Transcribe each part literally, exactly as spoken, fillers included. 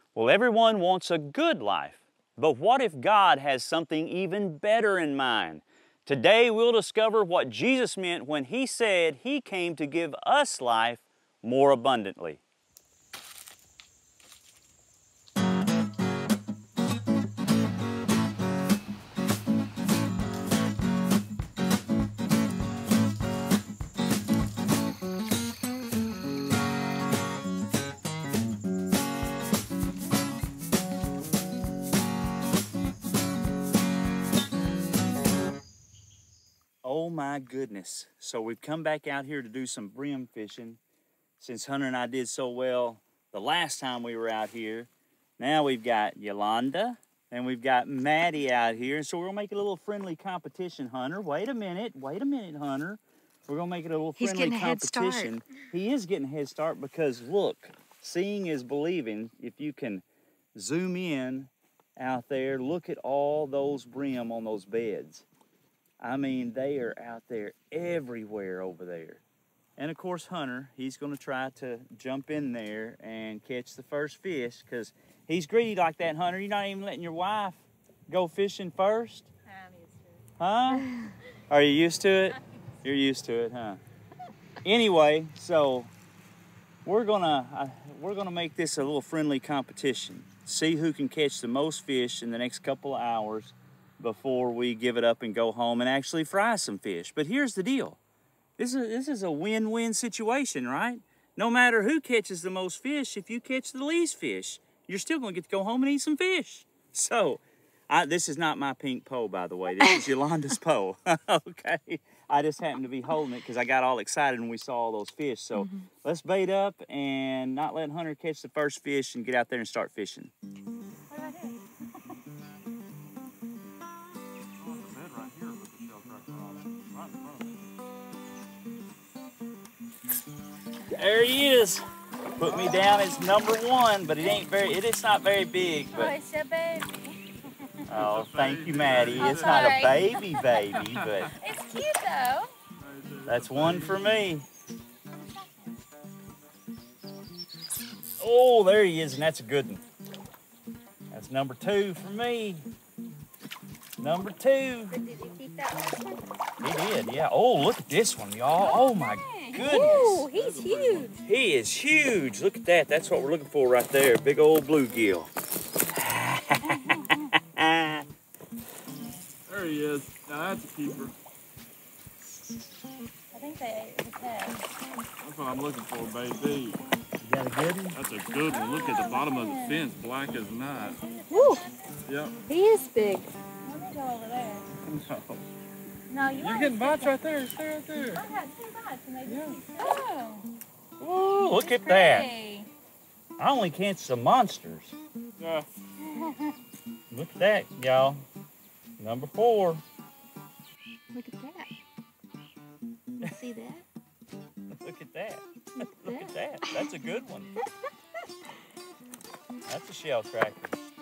Well, everyone wants a good life, but what if God has something even better in mind? Today we'll discover what Jesus meant when He said He came to give us life more abundantly. Oh my goodness. So we've come back out here to do some brim fishing since Hunter and I did so well the last time we were out here. Now we've got Yolanda and we've got Maddie out here. So we're gonna make it a little friendly competition, Hunter. Wait a minute, wait a minute, Hunter. We're gonna make it a little He's friendly getting a head competition. start. He is getting a head start because look, seeing is believing. If you can zoom in out there, look at all those brim on those beds. I mean, they are out there everywhere over there. And of course, Hunter, he's gonna try to jump in there and catch the first fish because he's greedy like that, Hunter. You're not even letting your wife go fishing first? I'm used to it. Huh? Are you used to it? You're used to it, huh? Anyway, so we're gonna, uh, we're gonna make this a little friendly competition. See who can catch the most fish in the next couple of hours before we give it up and go home and actually fry some fish. But here's the deal. This is, this is a win-win situation, right? No matter who catches the most fish, if you catch the least fish, you're still gonna get to go home and eat some fish. So, I, this is not my pink pole, by the way. This is Yolanda's pole, okay? I just happened to be holding it because I got all excited when we saw all those fish. So mm-hmm. Let's bait up and not let Hunter catch the first fish and get out there and start fishing. What do I do? There he is. Put me down as number one, but it ain't very, it is not very big. But, oh, it's a baby. Oh, thank you, Maddie. I'm it's not sorry. a baby baby, but It's cute though. That's one for me. Oh, there he is, and that's a good one. That's number two for me. Number two. But did you keep that one? He did, yeah. Oh, look at this one, y'all. Oh, my goodness. Ooh, he's huge. He is huge. Look at that. That's what we're looking for right there. Big old bluegill. There he is. Now that's a keeper. I think they ate his head. That's what I'm looking for, baby. You got a good one? That's a good one. Look at the bottom of the fence, black as night. Woo! Yep. He is big. Let me go over there. No. No, you You're getting bites right there. Stay right there. I got two bites and they just Yeah. keep oh. Oh, look at Pretty. that. I only catch some monsters. Yeah. Look at that, y'all. Number four. Look at that. You see that? Look at that. Look Look at at that. That's a good one. That's a shell cracker.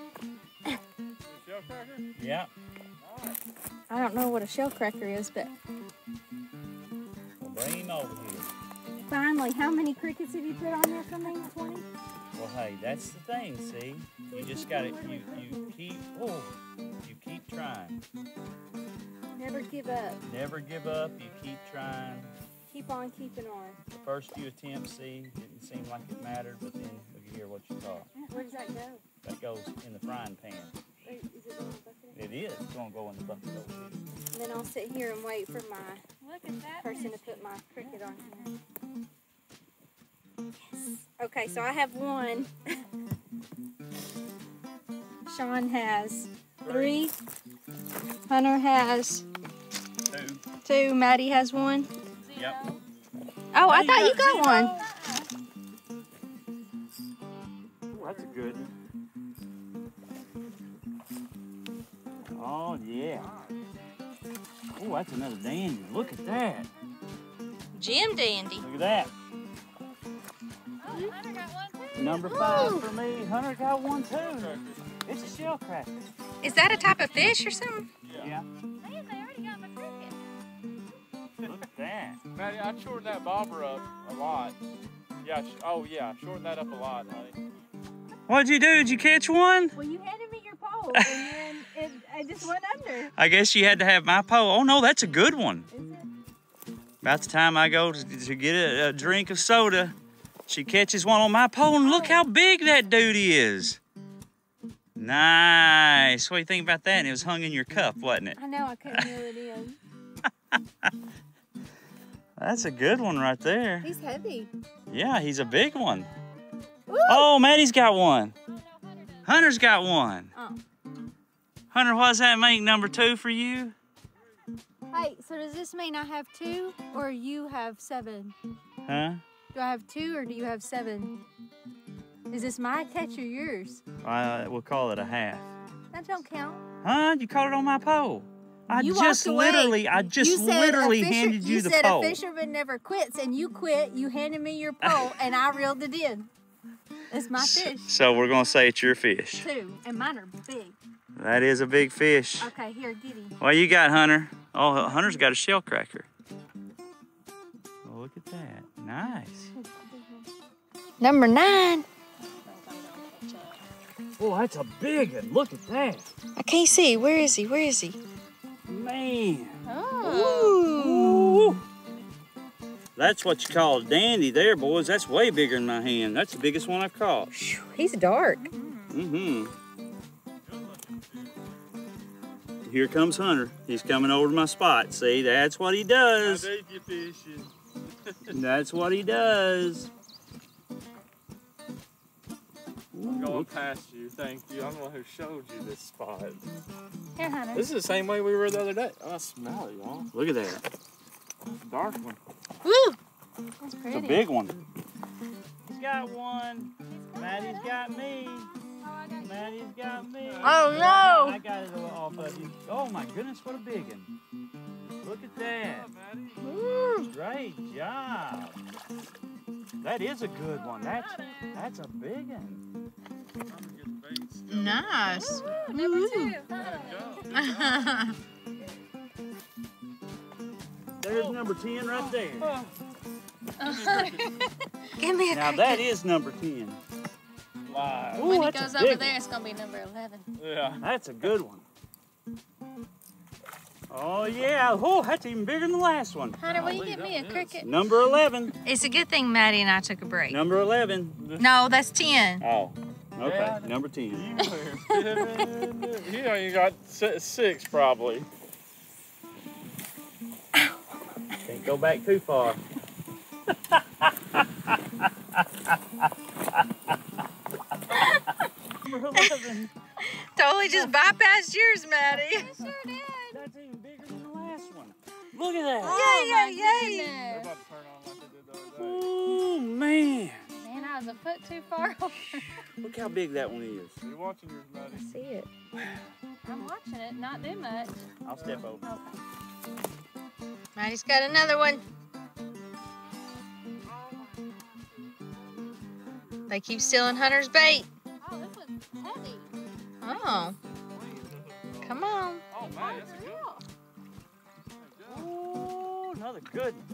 Shell cracker? Yeah. I don't know what a shell cracker is, but Well, bring him over here. finally, how many crickets have you put on there for me? twenty? Well, hey, that's the thing, see? You just got to, you, you keep, oh, you keep trying. Never give up. Never give up. You keep trying. Keep on keeping on. The first few attempts, see, didn't seem like it mattered, but then look at here what you caught. Where does that go? That goes in the frying pan. Wait, is it in the bucket? It is. It's going to go in the bucket over here. And then I'll sit here and wait for my Look at that person to put my cricket on here. Yes. Okay, so I have one. Sean has three. Hunter has Two. two. Maddie has one. Yep. Oh, I Hey, thought you you got got one. Ooh, that's a good one. Oh, yeah. Oh, that's another dandy. Look at that. Jim Dandy. Look at that. Hunter got one too. Number five for me. Hunter got one too. It's a shell cracker. Is that a type of fish or something? Yeah. Man, they already got my cricket. Look at that. Maddie, I shortened that bobber up a lot. Yeah, sh oh yeah, shorten that up a lot, honey. What'd you do? Did you catch one? Well, you handed me your pole, and then it, I just went under. I guess you had to have my pole. Oh no, that's a good one. Is it? About the time I go to, to get a, a drink of soda, she catches one on my pole, and look how big that duty is. Nice. What do you think about that? And it was hung in your cup, wasn't it? I know, I couldn't reel it in. That's a good one right there. He's heavy. Yeah, he's a big one. Woo! Oh, Maddie's got one. Hunter's got one. Oh. Hunter, what does that make number two for you? Hey, so does this mean I have two, or you have seven? Huh? Do I have two, or do you have seven? Is this my catch or yours? Uh, we'll call it a half. That don't count. Huh? You caught it on my pole. I You just walked away. literally, I just You said literally a fisher- handed you, the said pole. a fisherman never quits, and you quit. You handed me your pole, and I reeled it in. It's my fish. So we're gonna say it's your fish. Two, and mine are big. That is a big fish. Okay, here, get him. What you got, Hunter? Oh, Hunter's got a shell cracker. Oh, look at that. Nice. Number nine. Oh, that's a big one. Look at that. I can't see. Where is he? Where is he? Man. Oh. Ooh. That's what you call a dandy there, boys. That's way bigger than my hand. That's the biggest one I've caught. He's dark. Mm-hmm. Here comes Hunter. He's coming over to my spot. See, that's what he does. I you fishing. That's what he does. I'm going past you, thank you. I'm the one who showed you this spot. Here, Hunter. This is the same way we were the other day. Oh, I smell it, y'all. Look at that. Dark one. Woo! That's It's pretty. a big one. He's got one. Maddie's got me. Maddie's got me. Oh, no. I got it off of you. Oh my goodness, what a big one. Look at that. Woo. Great job. That is a good one. That's that's a big one. Nice. Number two. There's number ten right there. Give me a Now that is number ten. Live. Ooh, When he that's a goes big over one. there, it's gonna be number eleven. Yeah. That's a good one. Oh yeah. Oh, that's even bigger than the last one. Hunter, will you Golly, get me a that is. cricket? Number eleven. It's a good thing Maddie and I took a break. Number eleven. No, that's ten. Oh. Okay. Yeah. Number ten. You were sitting- you know you got si- six probably. Can't go back too far. Number eleven. Totally just bypassed yours, Maddie. Sure did. That's even bigger than the last one. Look at that. Yay, yay, yay. They're about to turn on like they did the other day. Oh man. Man, I was a foot too far over. Look how big that one is. Are you watching yours, Maddie? See it. I'm watching it, not do much. I'll step over. Okay. Maddie's got another one. They keep stealing Hunter's bait. Oh, this one's heavy. Oh. Come on. Oh man, that's a good one. Oh, another good one.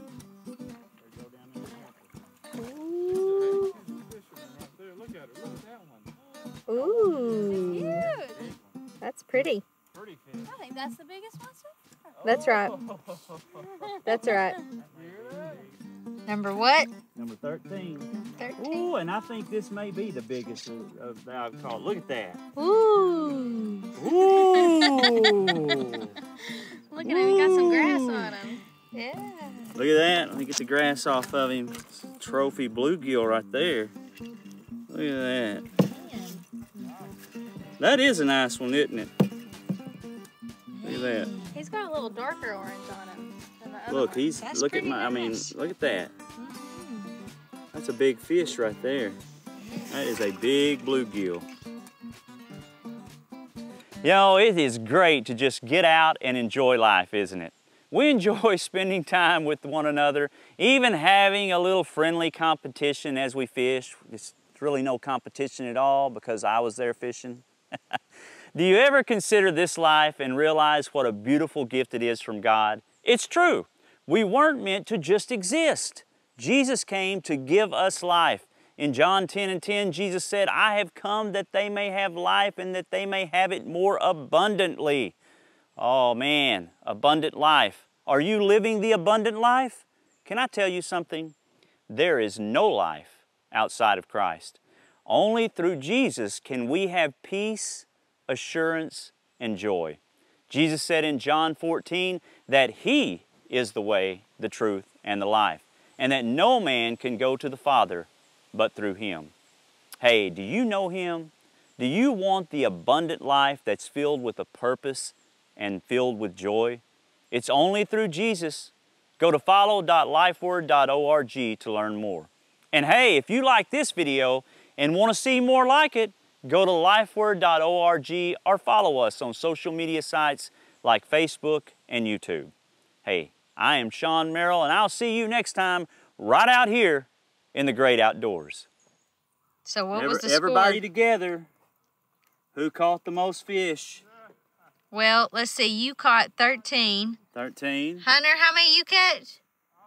Ooh. Right there. Look at her. Look at that one. Ooh. Huge. That's pretty. Pretty fish. I think that's the biggest one so far. That's right. That's right. Number what? Number thirteen. thirteen. Ooh, and I think this may be the biggest of, of that I've caught. Look at that. Ooh. Ooh. Look at him, he got some grass on him. Yeah. Look at that. Let me get the grass off of him. It's a trophy bluegill right there. Look at that. That is a nice one, isn't it? Look at that. He's got a little darker orange on him than the other Look, one. he's That's look at pretty my. I mean, nice. look at that. That's a big fish right there. That is a big bluegill. You know, it is great to just get out and enjoy life, isn't it? We enjoy spending time with one another, even having a little friendly competition as we fish. It's really no competition at all because I was there fishing. Do you ever consider this life and realize what a beautiful gift it is from God? It's true. We weren't meant to just exist. Jesus came to give us life, In John ten and ten, Jesus said, I have come that they may have life and that they may have it more abundantly. Oh man, abundant life. Are you living the abundant life? Can I tell you something? There is no life outside of Christ. Only through Jesus can we have peace, assurance, and joy. Jesus said in John fourteen that He is the way, the truth, and the life, and that no man can go to the Father but through Him. Hey, do you know Him? Do you want the abundant life that's filled with a purpose and filled with joy? It's only through Jesus. Go to follow dot lifeword dot org to learn more. And hey, if you like this video and want to see more like it, go to lifeword dot org or follow us on social media sites like Facebook and YouTube. Hey, I am Sean Merrill, and I'll see you next time right out here in the great outdoors. So what Every, was the score? Everybody together. Who caught the most fish? Well, let's see. You caught thirteen. thirteen. Hunter, how many you catch?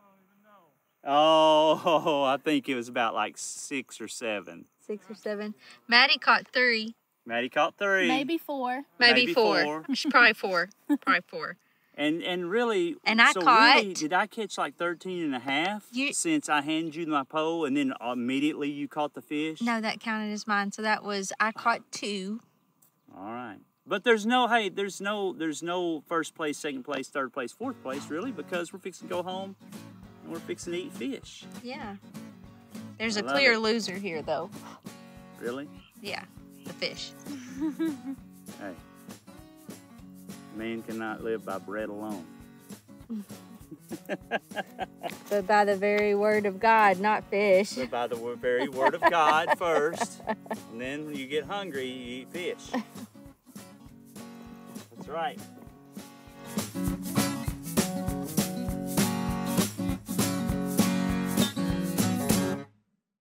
Oh, I think it was about like six or seven. Six or seven. Maddie caught three. Maddie caught three. Maybe four. Maybe, Maybe four. four. She's probably four. Probably four. And and really, And I so caught- really, did I catch like thirteen and a half You- since I handed you my pole and then immediately you caught the fish? No, that counted as mine. So that was, I caught two. All right. But there's no, hey, there's no, there's no first place, second place, third place, fourth place, really, because we're fixing to go home and we're fixing to eat fish. Yeah. There's I a love clear it. loser here, though. Really? Yeah, the fish. Hey, man cannot live by bread alone. But by the very word of God, not fish. So by the wo- very word of God first, and then when you get hungry, you eat fish. That's right.